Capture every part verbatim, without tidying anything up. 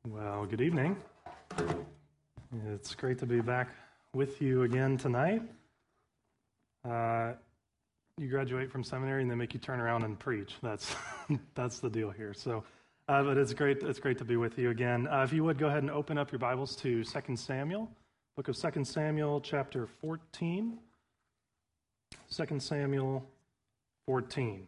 Well, good evening. It's great to be back with you again tonight. Uh, you graduate from seminary and they make you turn around and preach. That's that's the deal here. So, uh, but it's great. It's great to be with you again. Uh, if you would go ahead and open up your Bibles to Second Samuel, book of Second Samuel, chapter fourteen. Second Samuel fourteen.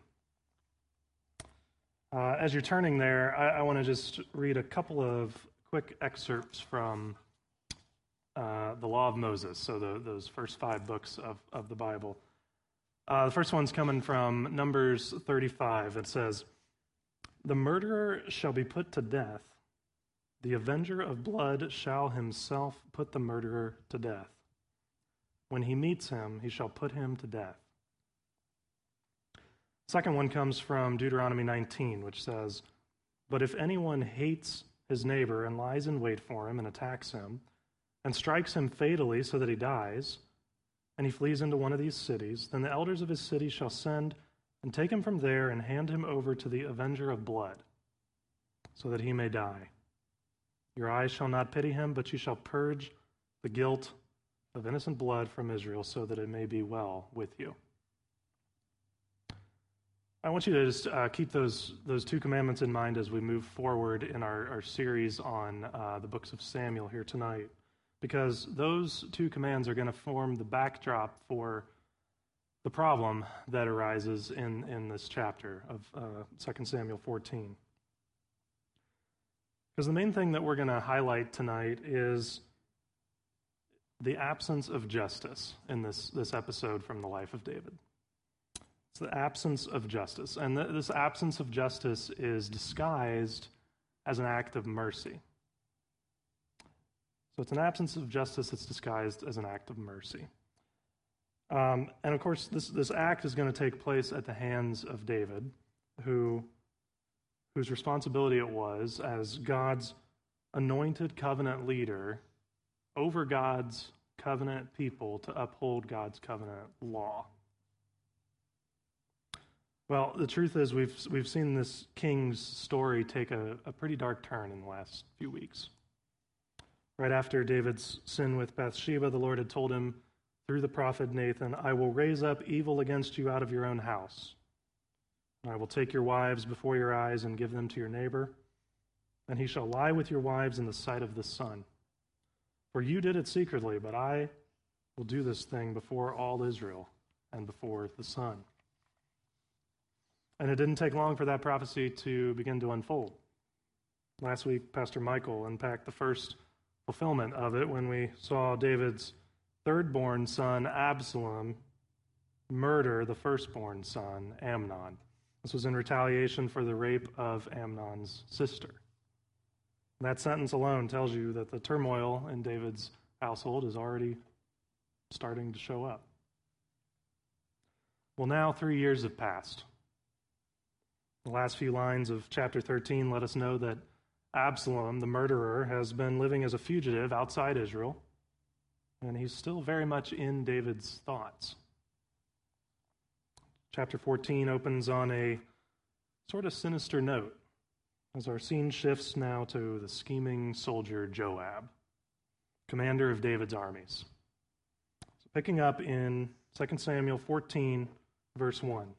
Uh, as you're turning there, I, I want to just read a couple of quick excerpts from uh, the Law of Moses, so the, those first five books of, of the Bible. Uh, the first one's coming from Numbers thirty-five. It says, "The murderer shall be put to death. The avenger of blood shall himself put the murderer to death. When he meets him, he shall put him to death." Second one comes from Deuteronomy nineteen, which says, "But if anyone hates his neighbor and lies in wait for him and attacks him and strikes him fatally so that he dies, and he flees into one of these cities, then the elders of his city shall send and take him from there and hand him over to the avenger of blood so that he may die. Your eyes shall not pity him, but you shall purge the guilt of innocent blood from Israel so that it may be well with you." I want you to just uh, keep those those two commandments in mind as we move forward in our, our series on uh, the books of Samuel here tonight, because those two commands are going to form the backdrop for the problem that arises in, in this chapter of uh, Second Samuel fourteen. Because the main thing that we're going to highlight tonight is the absence of justice in this, this episode from the life of David. It's the absence of justice. And th- this absence of justice is disguised as an act of mercy. So it's an absence of justice that's disguised as an act of mercy. Um, and of course, this, this act is going to take place at the hands of David, who, whose responsibility it was as God's anointed covenant leader over God's covenant people to uphold God's covenant law. Well, the truth is we've we've seen this king's story take a, a pretty dark turn in the last few weeks. Right after David's sin with Bathsheba, the Lord had told him through the prophet Nathan, "I will raise up evil against you out of your own house. I will take your wives before your eyes and give them to your neighbor, and he shall lie with your wives in the sight of the sun. For you did it secretly, but I will do this thing before all Israel and before the sun." And it didn't take long for that prophecy to begin to unfold. Last week, Pastor Michael unpacked the first fulfillment of it when we saw David's third-born son, Absalom, murder the firstborn son, Amnon. This was in retaliation for the rape of Amnon's sister. That sentence alone tells you that the turmoil in David's household is already starting to show up. Well, now three years have passed. The last few lines of chapter thirteen let us know that Absalom, the murderer, has been living as a fugitive outside Israel, and he's still very much in David's thoughts. Chapter fourteen opens on a sort of sinister note as our scene shifts now to the scheming soldier Joab, commander of David's armies. So picking up in Second Samuel fourteen, verse one.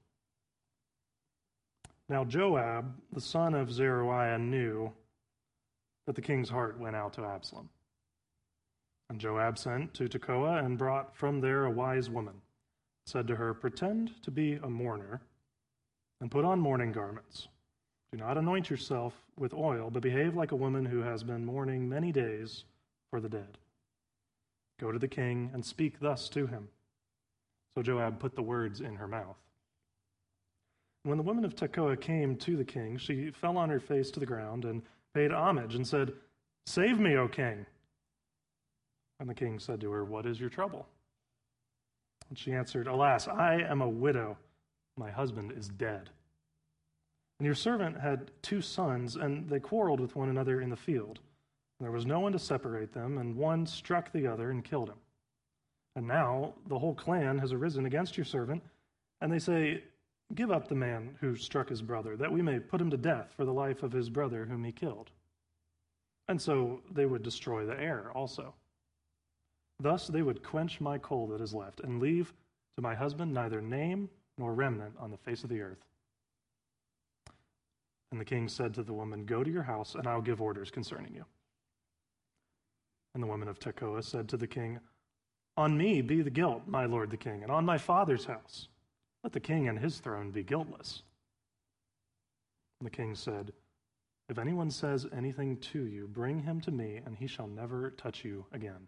"Now Joab, the son of Zeruiah, knew that the king's heart went out to Absalom. And Joab sent to Tekoa and brought from there a wise woman, said to her, 'Pretend to be a mourner and put on mourning garments. Do not anoint yourself with oil, but behave like a woman who has been mourning many days for the dead. Go to the king and speak thus to him.' So Joab put the words in her mouth. When the woman of Tekoa came to the king, she fell on her face to the ground and paid homage and said, 'Save me, O king.' And the king said to her, 'What is your trouble?' And she answered, 'Alas, I am a widow. My husband is dead. And your servant had two sons, and they quarreled with one another in the field. And there was no one to separate them, and one struck the other and killed him. And now the whole clan has arisen against your servant, and they say, Give up the man who struck his brother, that we may put him to death for the life of his brother whom he killed. and so they would destroy the heir also. Thus they would quench my coal that is left, and leave to my husband neither name nor remnant on the face of the earth." And the king said to the woman, "Go to your house, and I will give orders concerning you." And the woman of Tekoa said to the king, "On me be the guilt, my lord the king, and on my father's house. Let the king and his throne be guiltless." And the king said, "If anyone says anything to you, bring him to me, and he shall never touch you again."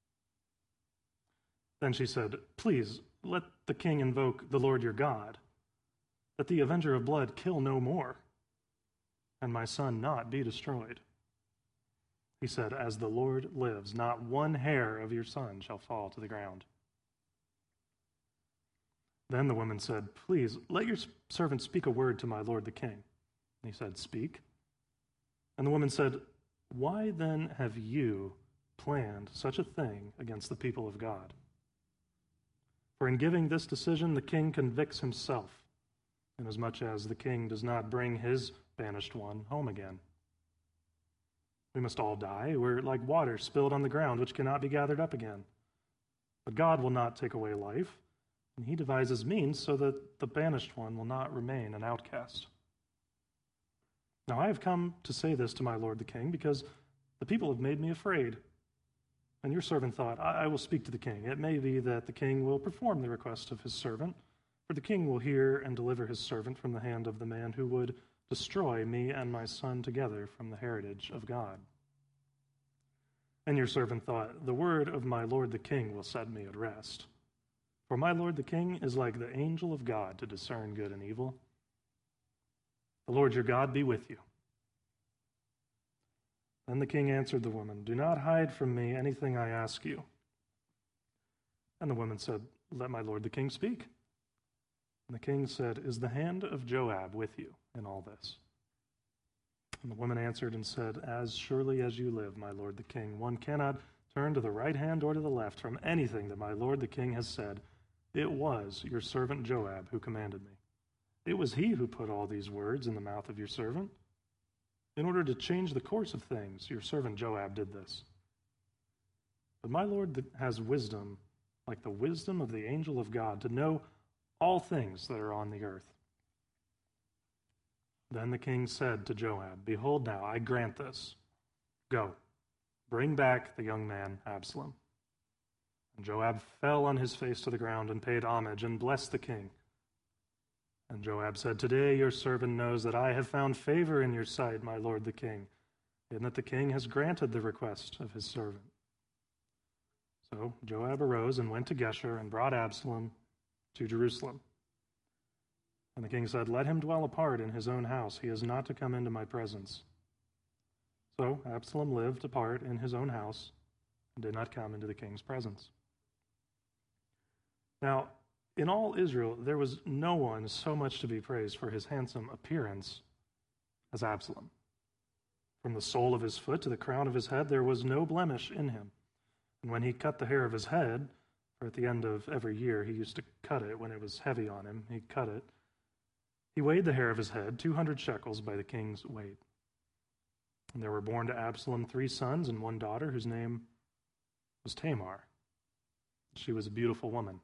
Then she said, "Please, let the king invoke the Lord your God, that the avenger of blood kill no more, and my son not be destroyed." He said, "As the Lord lives, not one hair of your son shall fall to the ground." Then the woman said, "Please, let your servant speak a word to my lord the king." And he said, "Speak." And the woman said, "Why then have you planned such a thing against the people of God? For in giving this decision, the king convicts himself, inasmuch as the king does not bring his banished one home again. We must all die. We're like water spilled on the ground, which cannot be gathered up again. But God will not take away life, and he devises means so that the banished one will not remain an outcast. Now I have come to say this to my lord the king, because the people have made me afraid. And your servant thought, I, I will speak to the king. It may be that the king will perform the request of his servant, for the king will hear and deliver his servant from the hand of the man who would destroy me and my son together from the heritage of God. And your servant thought, the word of my lord the king will set me at rest. For my lord the king is like the angel of God to discern good and evil. The Lord your God be with you." Then the king answered the woman, "Do not hide from me anything I ask you." And the woman said, "Let my lord the king speak." And the king said, "Is the hand of Joab with you in all this?" And the woman answered and said, "As surely as you live, my lord the king, one cannot turn to the right hand or to the left from anything that my lord the king has said. It was your servant Joab who commanded me. It was he who put all these words in the mouth of your servant. In order to change the course of things, your servant Joab did this. But my lord has wisdom, like the wisdom of the angel of God, to know all things that are on the earth." Then the king said to Joab, "Behold now, I grant this. Go, bring back the young man Absalom." And Joab fell on his face to the ground and paid homage and blessed the king. And Joab said, "Today your servant knows that I have found favor in your sight, my lord the king, and that the king has granted the request of his servant." So Joab arose and went to Geshur and brought Absalom to Jerusalem. And the king said, "Let him dwell apart in his own house. He is not to come into my presence." So Absalom lived apart in his own house and did not come into the king's presence. Now, in all Israel, there was no one so much to be praised for his handsome appearance as Absalom. From the sole of his foot to the crown of his head, there was no blemish in him. And when he cut the hair of his head, for at the end of every year he used to cut it when it was heavy on him, he cut it, he weighed the hair of his head, two hundred shekels by the king's weight. And there were born to Absalom three sons and one daughter, whose name was Tamar. She was a beautiful woman.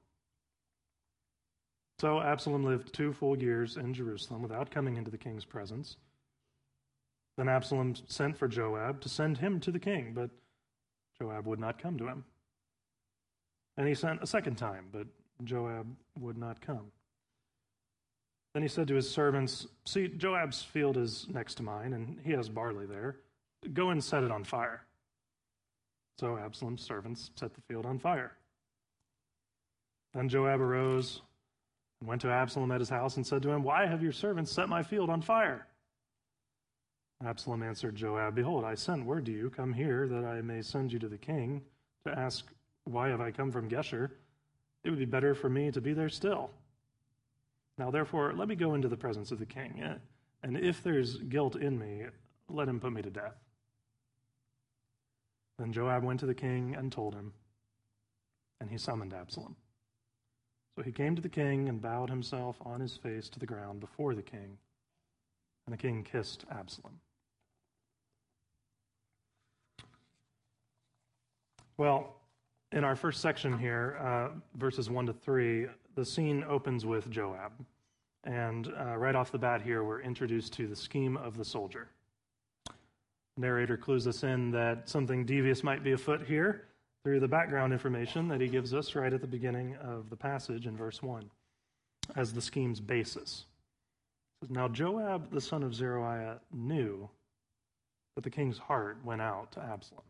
So Absalom lived two full years in Jerusalem without coming into the king's presence. Then Absalom sent for Joab to send him to the king, but Joab would not come to him. And he sent a second time, but Joab would not come. Then he said to his servants, "See, Joab's field is next to mine, and he has barley there. Go and set it on fire." So Absalom's servants set the field on fire. Then Joab arose and went to Absalom at his house and said to him, "Why have your servants set my field on fire?" Absalom answered Joab, "Behold, I sent word to you, come here, that I may send you to the king, to ask, why have I come from Geshur? It would be better for me to be there still. Now therefore, let me go into the presence of the king, and if there's guilt in me, let him put me to death." Then Joab went to the king and told him, and he summoned Absalom. So he came to the king and bowed himself on his face to the ground before the king, and the king kissed Absalom. Well, in our first section here, uh, verses one to three, the scene opens with Joab. And uh, right off the bat here, we're introduced to the scheme of the soldier. The narrator clues us in that something devious might be afoot here through the background information that he gives us right at the beginning of the passage in verse one as the scheme's basis. Now Joab, the son of Zeruiah, knew that the king's heart went out to Absalom.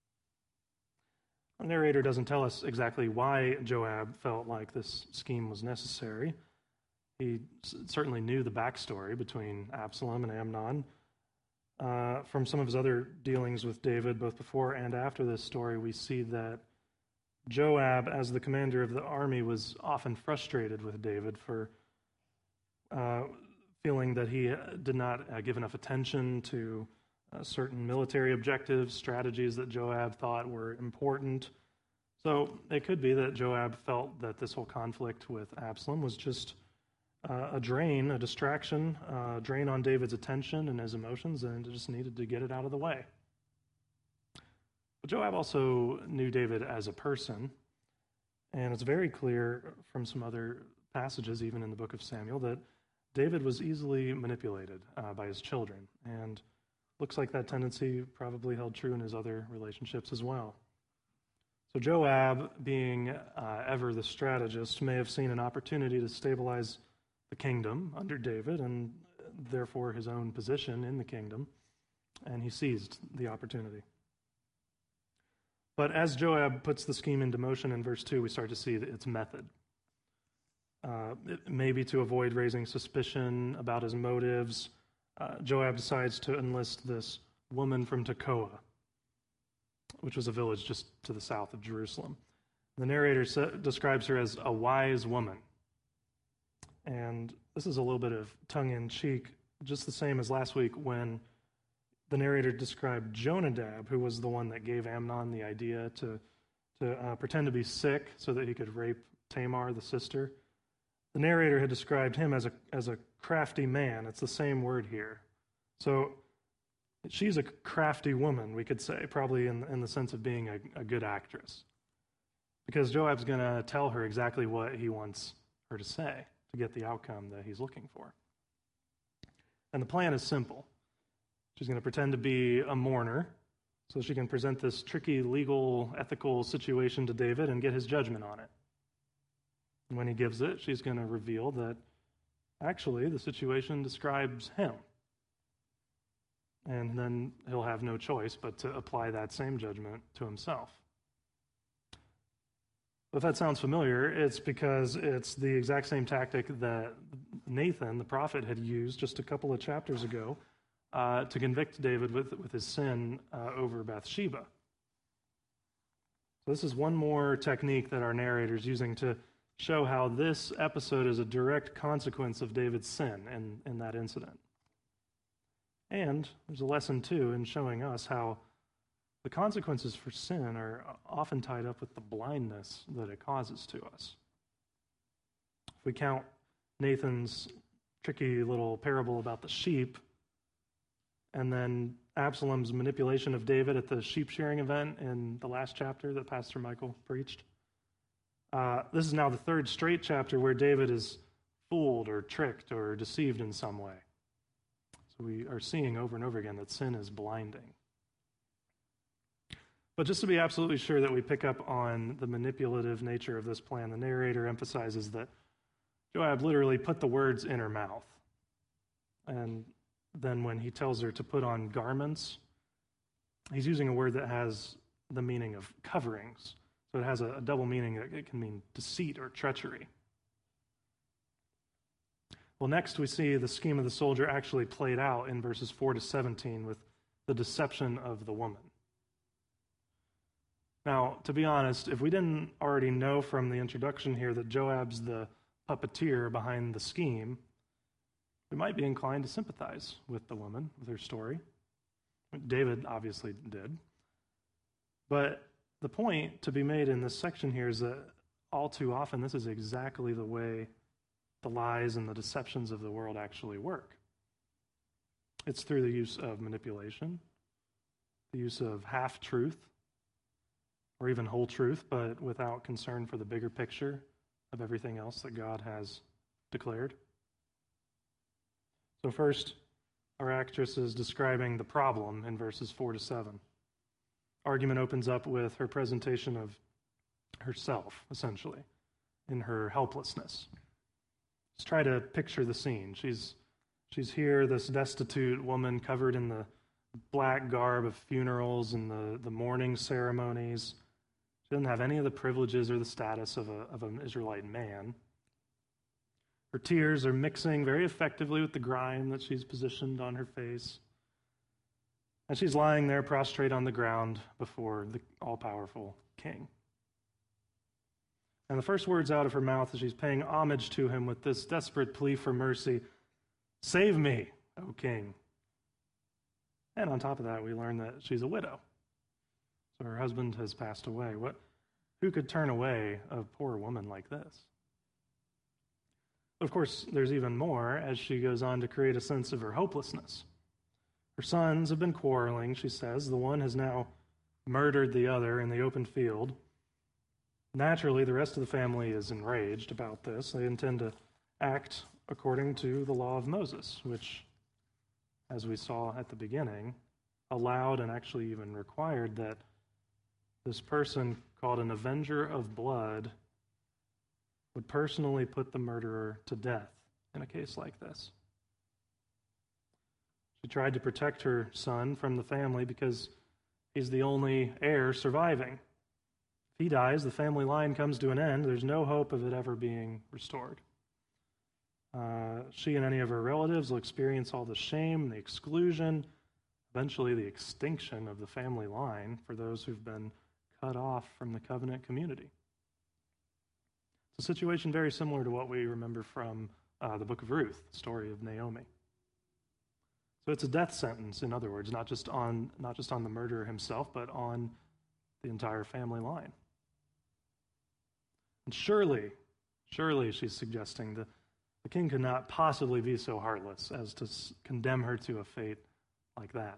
The narrator doesn't tell us exactly why Joab felt like this scheme was necessary. He certainly knew the backstory between Absalom and Amnon. Uh, from some of his other dealings with David, both before and after this story, we see that Joab, as the commander of the army, was often frustrated with David for uh, feeling that he did not uh, give enough attention to uh, certain military objectives, strategies that Joab thought were important. So it could be that Joab felt that this whole conflict with Absalom was just uh, a drain, a distraction, a drain on David's attention and his emotions, and just needed to get it out of the way. But Joab also knew David as a person, and it's very clear from some other passages, even in the book of Samuel, that David was easily manipulated uh, by his children, and looks like that tendency probably held true in his other relationships as well. So Joab, being uh, ever the strategist, may have seen an opportunity to stabilize the kingdom under David, and therefore his own position in the kingdom, and he seized the opportunity. But as Joab puts the scheme into motion in verse two, we start to see its method. Uh, it may be to avoid raising suspicion about his motives. Uh, Joab decides to enlist this woman from Tekoa, which was a village just to the south of Jerusalem. The narrator sa- describes her as a wise woman. And this is a little bit of tongue-in-cheek, just the same as last week when the narrator described Jonadab, who was the one that gave Amnon the idea to, to uh, pretend to be sick so that he could rape Tamar, the sister. The narrator had described him as a, as a crafty man. It's the same word here. So she's a crafty woman, we could say, probably in, in the sense of being a, a good actress. Because Joab's going to tell her exactly what he wants her to say to get the outcome that he's looking for. And the plan is simple. She's going to pretend to be a mourner so she can present this tricky legal, ethical situation to David and get his judgment on it. And when he gives it, she's going to reveal that actually the situation describes him. And then he'll have no choice but to apply that same judgment to himself. If that sounds familiar, it's because it's the exact same tactic that Nathan, the prophet, had used just a couple of chapters ago uh, to convict David with, with his sin uh, over Bathsheba. So this is one more technique that our narrator is using to show how this episode is a direct consequence of David's sin in, in that incident. And there's a lesson, too, in showing us how the consequences for sin are often tied up with the blindness that it causes to us. If we count Nathan's tricky little parable about the sheep, and then Absalom's manipulation of David at the sheep shearing event in the last chapter that Pastor Michael preached, uh, this is now the third straight chapter where David is fooled or tricked or deceived in some way. So we are seeing over and over again that sin is blinding. But just to be absolutely sure that we pick up on the manipulative nature of this plan, the narrator emphasizes that Joab literally put the words in her mouth. And then when he tells her to put on garments, he's using a word that has the meaning of coverings. So it has a, a double meaning. It can mean deceit or treachery. Well, next we see the scheme of the soldier actually played out in verses four to seventeen with the deception of the woman. Now, to be honest, if we didn't already know from the introduction here that Joab's the puppeteer behind the scheme, we might be inclined to sympathize with the woman, with her story. David obviously did. But the point to be made in this section here is that all too often this is exactly the way the lies and the deceptions of the world actually work. It's through the use of manipulation, the use of half-truth, or even whole truth, but without concern for the bigger picture of everything else that God has declared. So first, our actress is describing the problem in verses four to seven. Argument opens up with her presentation of herself, essentially, in her helplessness. Let's try to picture the scene. She's she's here, this destitute woman covered in the black garb of funerals and the, the mourning ceremonies. She doesn't have any of the privileges or the status of, a, of an Israelite man. Her tears are mixing very effectively with the grime that she's positioned on her face. And she's lying there prostrate on the ground before the all-powerful king. And the first words out of her mouth as she's paying homage to him with this desperate plea for mercy, "Save me, O king." And on top of that, we learn that she's a widow. So her husband has passed away. What? Who could turn away a poor woman like this? Of course, there's even more as she goes on to create a sense of her hopelessness. Her sons have been quarreling, she says. The one has now murdered the other in the open field. Naturally, the rest of the family is enraged about this. They intend to act according to the law of Moses, which, as we saw at the beginning, allowed and actually even required that this person called an avenger of blood would personally put the murderer to death in a case like this. She tried to protect her son from the family because he's the only heir surviving. If he dies, the family line comes to an end. There's no hope of it ever being restored. Uh, she and any of her relatives will experience all the shame, the exclusion, eventually the extinction of the family line for those who've been cut off from the covenant community. It's a situation very similar to what we remember from uh, the book of Ruth, the story of Naomi. So it's a death sentence, in other words, not just on not just on the murderer himself, but on the entire family line. And surely, surely, she's suggesting that the king could not possibly be so heartless as to condemn her to a fate like that.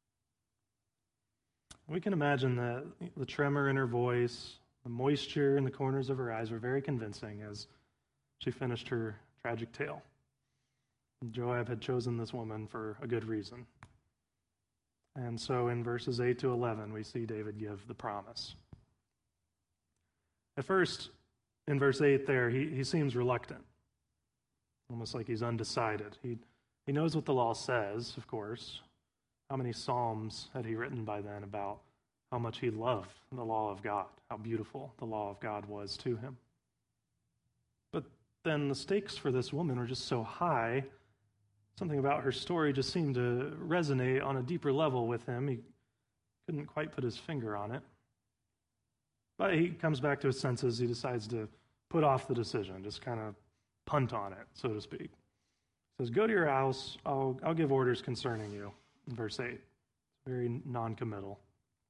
We can imagine that the tremor in her voice, the moisture in the corners of her eyes were very convincing as she finished her tragic tale. Joab had chosen this woman for a good reason. And so in verses eight to eleven, we see David give the promise. At first, in verse eight there, he, he seems reluctant, almost like he's undecided. He, he knows what the law says, of course. How many psalms had he written by then about how much he loved the law of God, how beautiful the law of God was to him. But then the stakes for this woman were just so high, something about her story just seemed to resonate on a deeper level with him. He couldn't quite put his finger on it. But he comes back to his senses. He decides to put off the decision, just kind of punt on it, so to speak. He says, "Go to your house. I'll, I'll give orders concerning you," in verse eight. Very non-committal.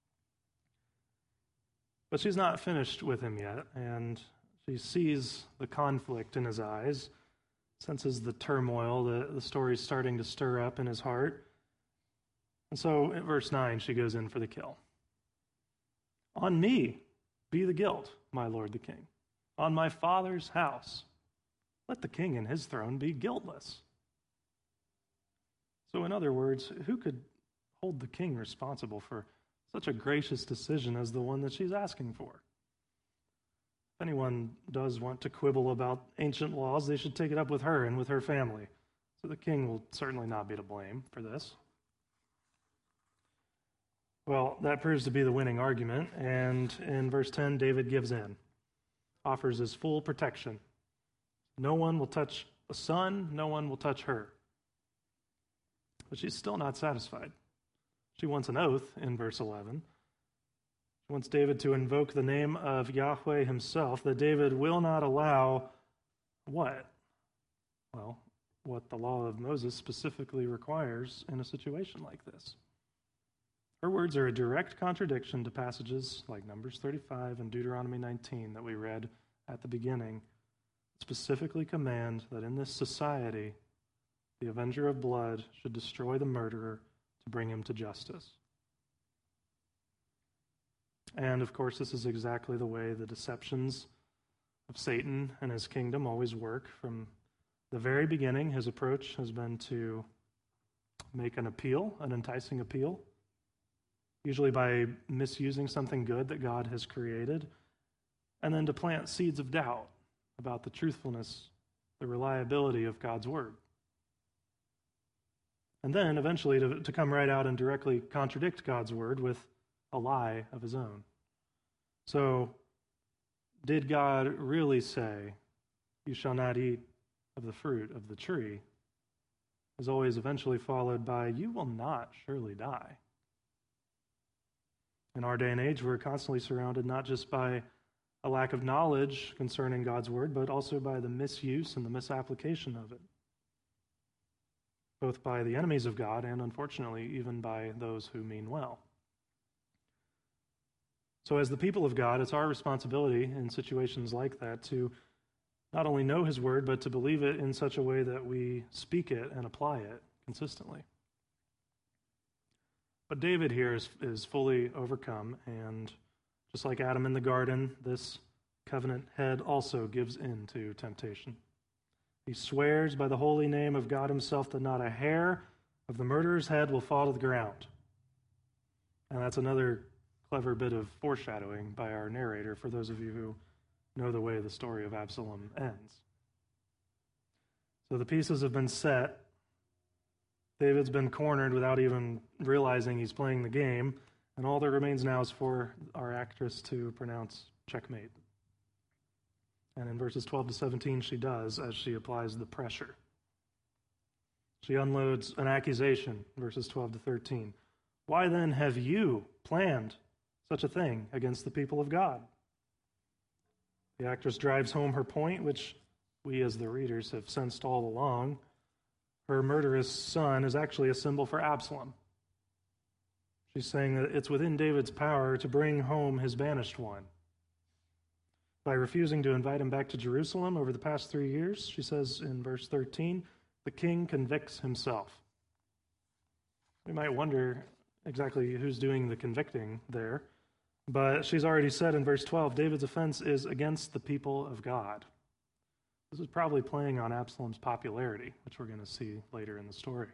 But she's not finished with him yet, and she sees the conflict in his eyes, senses the turmoil, the, the story's starting to stir up in his heart. And so in verse nine, she goes in for the kill. "On me be the guilt, my lord the king. On my father's house, let the king and his throne be guiltless." So in other words, who could hold the king responsible for such a gracious decision as the one that she's asking for? If anyone does want to quibble about ancient laws, they should take it up with her and with her family. So the king will certainly not be to blame for this. Well, that proves to be the winning argument, and in verse ten, David gives in, offers his full protection. No one will touch a son, no one will touch her. But she's still not satisfied. She wants an oath in verse eleven. She wants David to invoke the name of Yahweh himself, that David will not allow what? Well, what the law of Moses specifically requires in a situation like this. Her words are a direct contradiction to passages like Numbers thirty-five and Deuteronomy nineteen that we read at the beginning, specifically command that in this society, the avenger of blood should destroy the murderer to bring him to justice. And of course, this is exactly the way the deceptions of Satan and his kingdom always work. From the very beginning, his approach has been to make an appeal, an enticing appeal, usually by misusing something good that God has created, and then to plant seeds of doubt about the truthfulness, the reliability of God's word. And then eventually to, to come right out and directly contradict God's word with a lie of his own. So, did God really say, "You shall not eat of the fruit of the tree," is always eventually followed by, "You will not surely die." In our day and age, we're constantly surrounded not just by a lack of knowledge concerning God's word, but also by the misuse and the misapplication of it, both by the enemies of God and, unfortunately, even by those who mean well. So as the people of God, it's our responsibility in situations like that to not only know his word, but to believe it in such a way that we speak it and apply it consistently. But David here is, is fully overcome, and just like Adam in the garden, this covenant head also gives in to temptation. He swears by the holy name of God himself that not a hair of the murderer's head will fall to the ground. And that's another clever bit of foreshadowing by our narrator for those of you who know the way the story of Absalom ends. So the pieces have been set. David's been cornered without even realizing he's playing the game, and all that remains now is for our actress to pronounce checkmate. And in verses twelve to seventeen, she does, as she applies the pressure. She unloads an accusation, verses twelve to thirteen. "Why then have you planned such a thing against the people of God?" The actress drives home her point, which we as the readers have sensed all along. Her murderous son is actually a symbol for Absalom. She's saying that it's within David's power to bring home his banished one. By refusing to invite him back to Jerusalem over the past three years, she says in verse thirteen, the king convicts himself. We might wonder exactly who's doing the convicting there, but she's already said in verse twelve, David's offense is against the people of God. This is probably playing on Absalom's popularity, which we're going to see later in the story.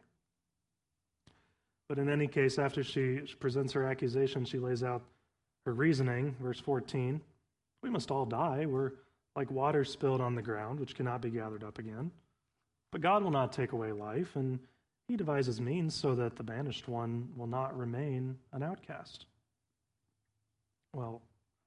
But in any case, after she presents her accusation, she lays out her reasoning. Verse fourteen, we must all die. We're like water spilled on the ground, which cannot be gathered up again. But God will not take away life, and he devises means so that the banished one will not remain an outcast. Well,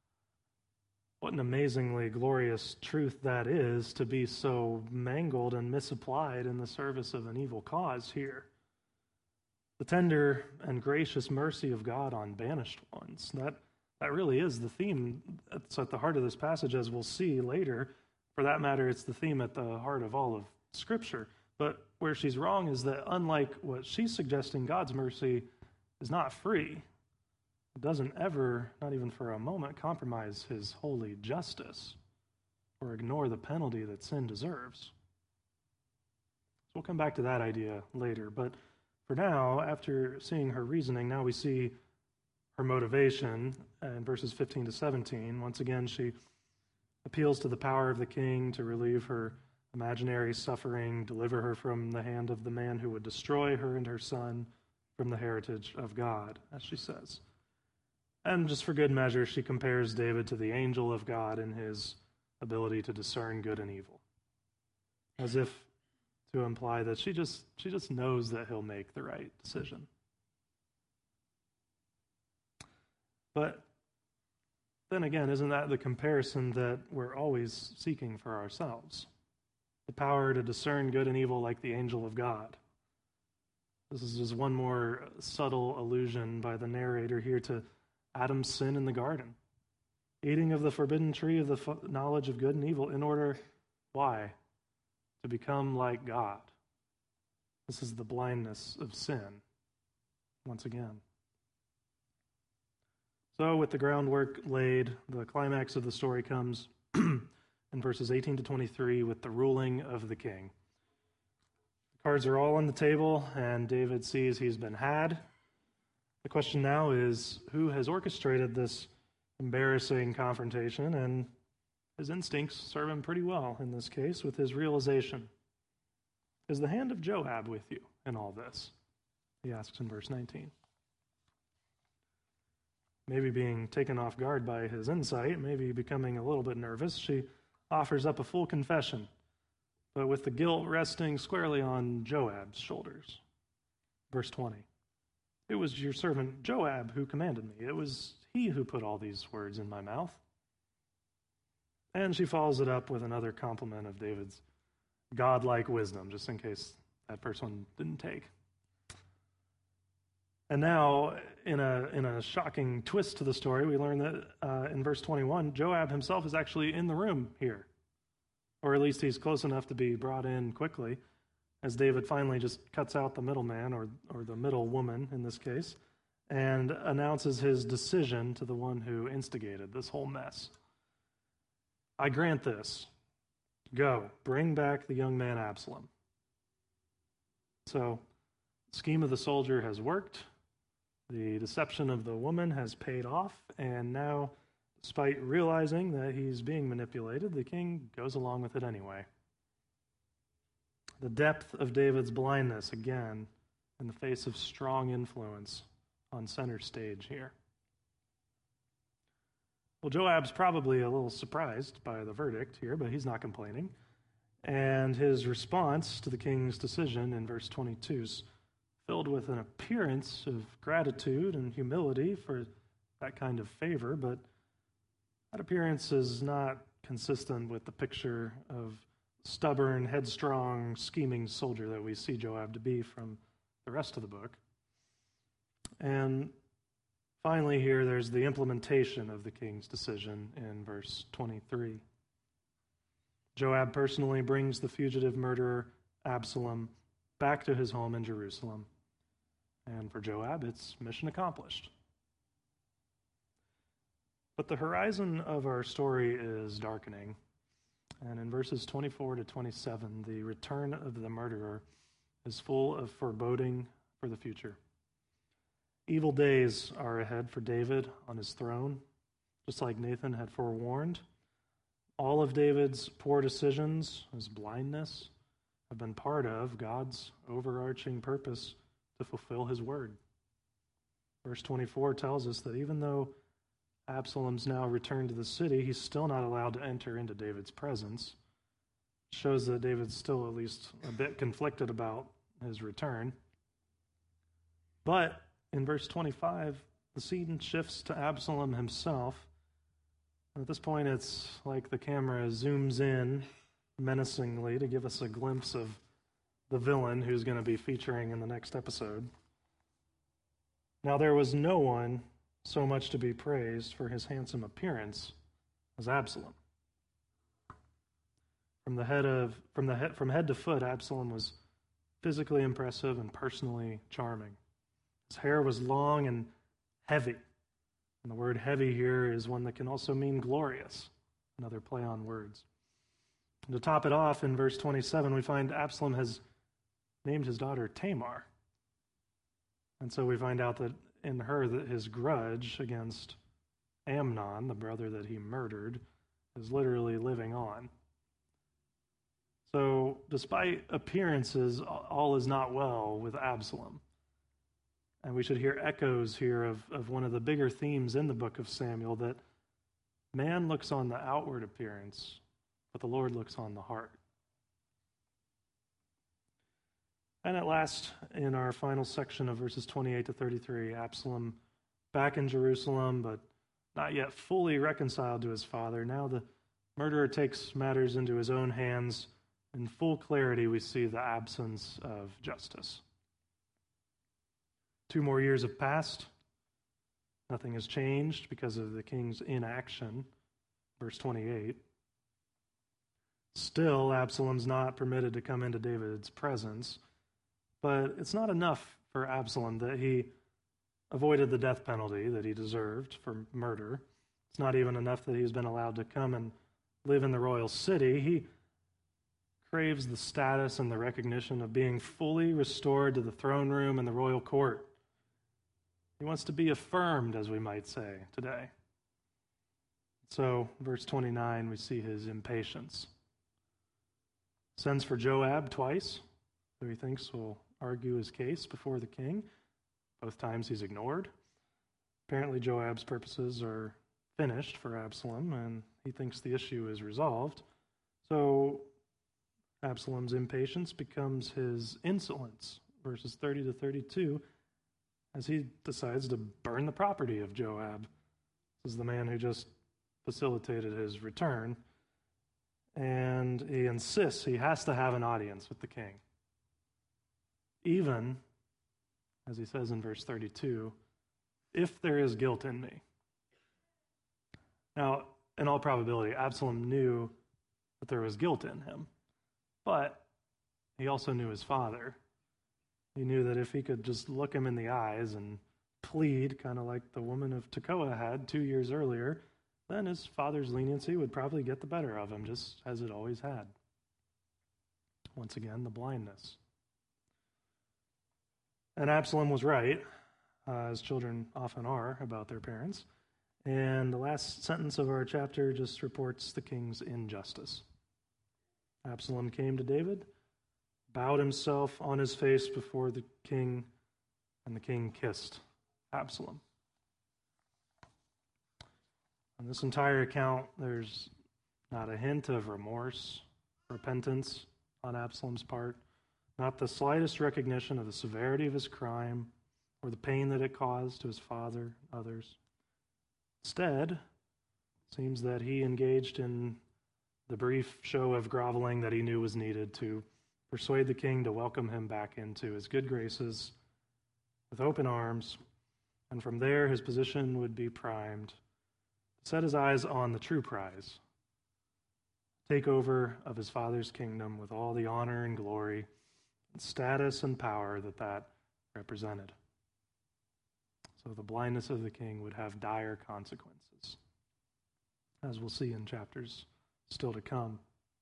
what an amazingly glorious truth that is, to be so mangled and misapplied in the service of an evil cause here. The tender and gracious mercy of God on banished ones. That, that really is the theme that's at the heart of this passage, as we'll see later. For that matter, it's the theme at the heart of all of Scripture. But where she's wrong is that unlike what she's suggesting, God's mercy is not free. It doesn't ever, not even for a moment, compromise his holy justice or ignore the penalty that sin deserves. So we'll come back to that idea later. But for now, after seeing her reasoning, now we see her motivation in verses fifteen to seventeen. Once again, she appeals to the power of the king to relieve her imaginary suffering, deliver her from the hand of the man who would destroy her and her son from the heritage of God, as she says. And just for good measure, she compares David to the angel of God in his ability to discern good and evil, as if to imply that she just she just knows that he'll make the right decision. But then again, isn't that the comparison that we're always seeking for ourselves? The power to discern good and evil like the angel of God. This is just one more subtle allusion by the narrator here to Adam's sin in the garden. Eating of the forbidden tree of the f- knowledge of good and evil in order, why? To become like God. This is the blindness of sin, once again. So with the groundwork laid, the climax of the story comes in verses eighteen to twenty-three with the ruling of the king. The cards are all on the table, and David sees he's been had. The question now is, who has orchestrated this embarrassing confrontation, and his instincts serve him pretty well in this case with his realization. Is the hand of Joab with you in all this? He asks in verse nineteen. Maybe being taken off guard by his insight, maybe becoming a little bit nervous, she offers up a full confession, but with the guilt resting squarely on Joab's shoulders. Verse twenty. It was your servant Joab who commanded me. It was he who put all these words in my mouth. And she follows it up with another compliment of David's godlike wisdom, just in case that first one didn't take. And now, in a in a shocking twist to the story, we learn that uh, in verse twenty-one, Joab himself is actually in the room here. Or at least he's close enough to be brought in quickly, as David finally just cuts out the middleman, or, or the middle woman in this case, and announces his decision to the one who instigated this whole mess. I grant this. Go, bring back the young man Absalom. So, the scheme of the soldier has worked. The deception of the woman has paid off, and now, despite realizing that he's being manipulated, the king goes along with it anyway. The depth of David's blindness, again, in the face of strong influence on center stage here. Well, Joab's probably a little surprised by the verdict here, but he's not complaining. And his response to the king's decision in verse twenty-two is filled with an appearance of gratitude and humility for that kind of favor, but that appearance is not consistent with the picture of stubborn, headstrong, scheming soldier that we see Joab to be from the rest of the book. And finally here, there's the implementation of the king's decision in verse twenty-three. Joab personally brings the fugitive murderer Absalom back to his home in Jerusalem. And for Joab, it's mission accomplished. But the horizon of our story is darkening. And in verses twenty-four to twenty-seven, the return of the murderer is full of foreboding for the future. Evil days are ahead for David on his throne, just like Nathan had forewarned. All of David's poor decisions, his blindness, have been part of God's overarching purpose to fulfill his word. Verse twenty-four tells us that even though Absalom's now returned to the city, he's still not allowed to enter into David's presence. It shows that David's still at least a bit conflicted about his return. But in verse twenty-five, the scene shifts to Absalom himself. At this point, it's like the camera zooms in menacingly to give us a glimpse of the villain who's going to be featuring in the next episode. Now, there was no one so much to be praised for his handsome appearance as Absalom. From the head of from the head from head to foot, Absalom was physically impressive and personally charming. His hair was long and heavy. And the word heavy here is one that can also mean glorious, another play on words. And to top it off, in verse twenty-seven, we find Absalom has named his daughter Tamar. And so we find out that in her that his grudge against Amnon, the brother that he murdered, is literally living on. So despite appearances, all is not well with Absalom. And we should hear echoes here of, of one of the bigger themes in the book of Samuel, that man looks on the outward appearance, but the Lord looks on the heart. And at last, in our final section of verses twenty-eight to thirty-three, Absalom back in Jerusalem, but not yet fully reconciled to his father. Now the murderer takes matters into his own hands. In full clarity, we see the absence of justice. Two more years have passed. Nothing has changed because of the king's inaction. Verse twenty-eight. Still, Absalom's not permitted to come into David's presence. But it's not enough for Absalom that he avoided the death penalty that he deserved for murder. It's not even enough that he's been allowed to come and live in the royal city. He craves the status and the recognition of being fully restored to the throne room and the royal court. He wants to be affirmed, as we might say today. So, verse twenty-nine, we see his impatience. Sends for Joab twice, who he thinks will argue his case before the king. Both times he's ignored. Apparently Joab's purposes are finished for Absalom, and he thinks the issue is resolved. So Absalom's impatience becomes his insolence, verses thirty to thirty-two, as he decides to burn the property of Joab. This is the man who just facilitated his return, and he insists he has to have an audience with the king. Even, as he says in verse thirty-two, if there is guilt in me. Now, in all probability, Absalom knew that there was guilt in him, but he also knew his father. He knew that if he could just look him in the eyes and plead, kind of like the woman of Tekoa had two years earlier, then his father's leniency would probably get the better of him, just as it always had. Once again, the blindness. And Absalom was right, uh, as children often are about their parents. And the last sentence of our chapter just reports the king's injustice. Absalom came to David, bowed himself on his face before the king, and the king kissed Absalom. In this entire account, there's not a hint of remorse, repentance on Absalom's part, not the slightest recognition of the severity of his crime or the pain that it caused to his father, others. Instead, it seems that he engaged in the brief show of groveling that he knew was needed to persuade the king to welcome him back into his good graces with open arms, and from there his position would be primed to set his eyes on the true prize, takeover of his father's kingdom with all the honor and glory and status and power that that represented. So the blindness of the king would have dire consequences, as we'll see in chapters still to come.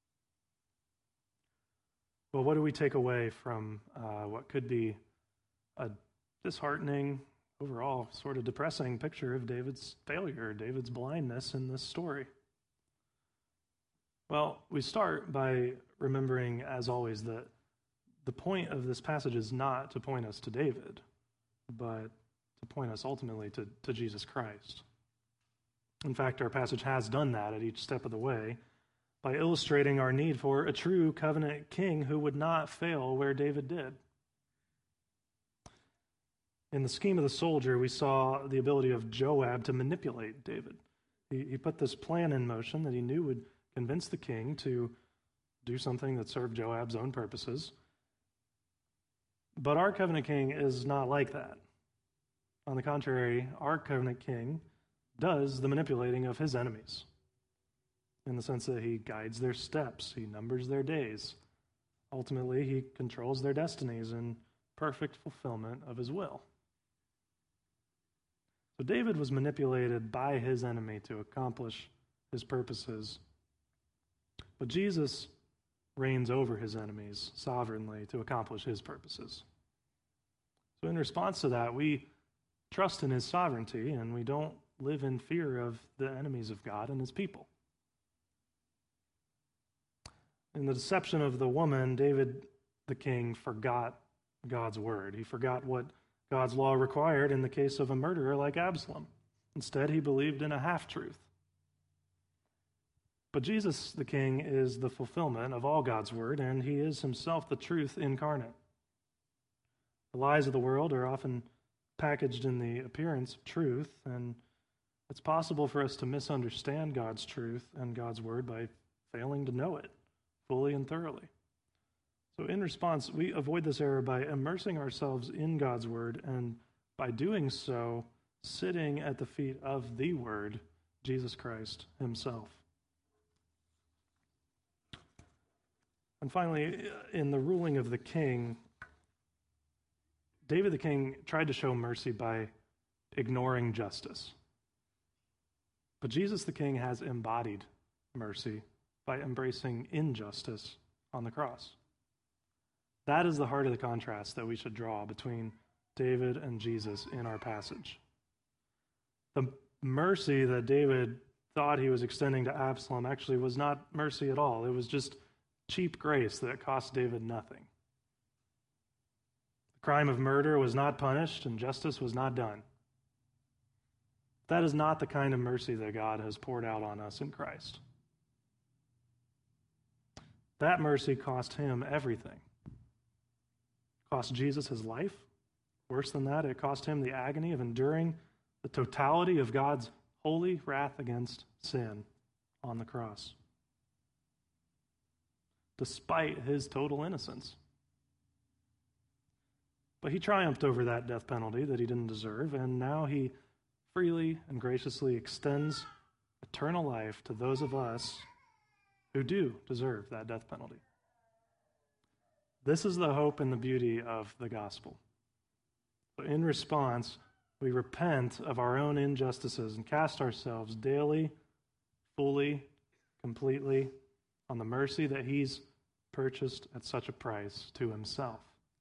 Well, what do we take away from uh, what could be a disheartening, overall sort of depressing picture of David's failure, David's blindness in this story? Well, we start by remembering, as always, that the point of this passage is not to point us to David, but to point us ultimately to, to Jesus Christ. In fact, our passage has done that at each step of the way by illustrating our need for a true covenant king who would not fail where David did. In the scheme of the soldier, we saw the ability of Joab to manipulate David. He, he put this plan in motion that he knew would convince the king to do something that served Joab's own purposes. But our covenant king is not like that. On the contrary, our covenant king does the manipulating of his enemies, in the sense that he guides their steps, he numbers their days. Ultimately, he controls their destinies in perfect fulfillment of his will. So David was manipulated by his enemy to accomplish his purposes. But Jesus reigns over his enemies sovereignly to accomplish his purposes. So in response to that, we trust in his sovereignty, and we don't live in fear of the enemies of God and his people. In the deception of the woman, David the king forgot God's word. He forgot what God's law required in the case of a murderer like Absalom. Instead, he believed in a half-truth. But Jesus the king is the fulfillment of all God's word, and he is himself the truth incarnate. The lies of the world are often packaged in the appearance of truth, and it's possible for us to misunderstand God's truth and God's word by failing to know it fully and thoroughly. So in response, we avoid this error by immersing ourselves in God's word, and by doing so, sitting at the feet of the word, Jesus Christ himself. And finally, in the ruling of the king, David the king tried to show mercy by ignoring justice. But Jesus the king has embodied mercy by embracing injustice on the cross. That is the heart of the contrast that we should draw between David and Jesus in our passage. The mercy that David thought he was extending to Absalom actually was not mercy at all. It was just cheap grace that cost David nothing. The crime of murder was not punished and justice was not done. That is not the kind of mercy that God has poured out on us in Christ. That mercy cost him everything. It cost Jesus his life. Worse than that, it cost him the agony of enduring the totality of God's holy wrath against sin on the cross, despite his total innocence. But he triumphed over that death penalty that he didn't deserve, and now he freely and graciously extends eternal life to those of us who do deserve that death penalty. This is the hope and the beauty of the gospel. So in response, we repent of our own injustices and cast ourselves daily, fully, completely on the mercy that he's purchased at such a price to himself.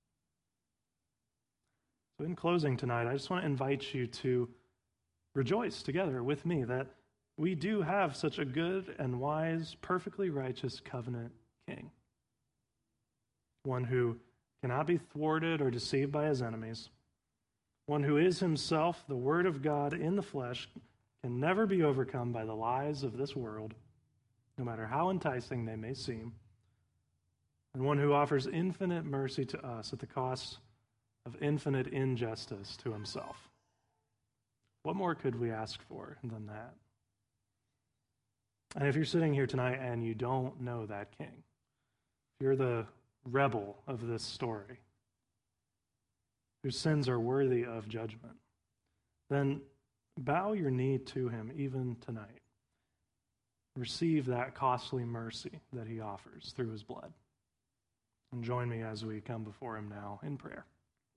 So in closing tonight, I just want to invite you to rejoice together with me that we do have such a good and wise, perfectly righteous covenant king. One who cannot be thwarted or deceived by his enemies. One who is himself the Word of God in the flesh, can never be overcome by the lies of this world, no matter how enticing they may seem. And one who offers infinite mercy to us at the cost of infinite injustice to himself. What more could we ask for than that? And if you're sitting here tonight and you don't know that king, if you're the rebel of this story, whose sins are worthy of judgment, then bow your knee to him even tonight. Receive that costly mercy that he offers through his blood. And join me as we come before him now in prayer.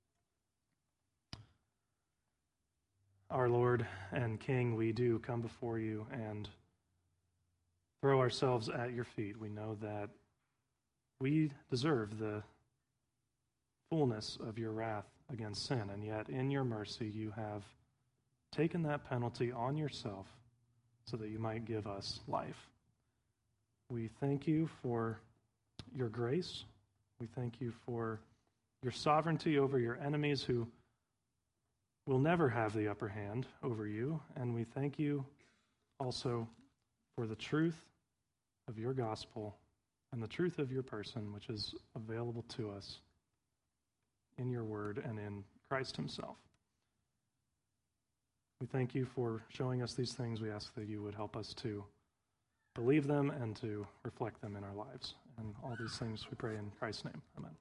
Our Lord and King, we do come before you and throw ourselves at your feet. We know that we deserve the fullness of your wrath against sin, and yet in your mercy you have taken that penalty on yourself so that you might give us life. We thank you for your grace. We thank you for your sovereignty over your enemies who will never have the upper hand over you, and we thank you also for the truth of your gospel and the truth of your person, which is available to us in your word and in Christ himself. We thank you for showing us these things. We ask that you would help us to believe them and to reflect them in our lives. And all these things we pray in Christ's name. Amen.